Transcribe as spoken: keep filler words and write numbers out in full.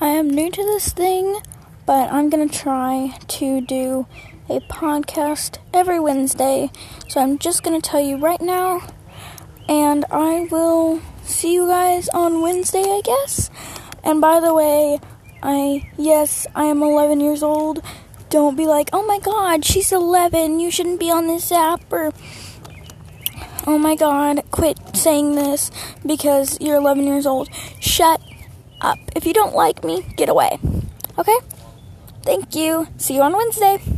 I am new to this thing, but I'm going to try to do a podcast every Wednesday. So I'm just going to tell you right now, and I will see you guys on Wednesday, I guess. And by the way, I, yes, I am eleven years old. Don't be like, oh my god, she's eleven, you shouldn't be on this app, or, oh my god, quit saying this because you're eleven years old. Shut up. If you don't like me, get away. Okay? Thank you. See you on Wednesday.